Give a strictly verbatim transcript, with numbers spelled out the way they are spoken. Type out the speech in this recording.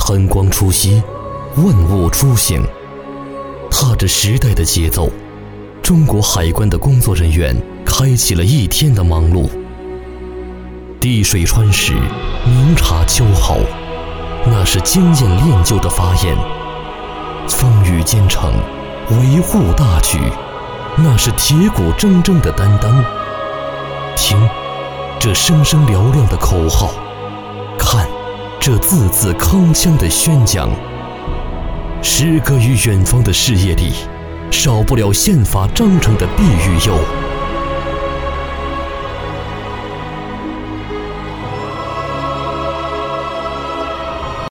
晨光初息，万物初醒，踏着时代的节奏，中国海关的工作人员开启了一天的忙碌。滴水穿石，明察秋毫，那是经验练就的发言；风雨兼程，维护大局，那是铁骨铮铮的担当。听，这声声嘹亮的口号；看，这字字铿锵的宣讲。诗歌与远方的事业里，少不了宪法章程的庇佑。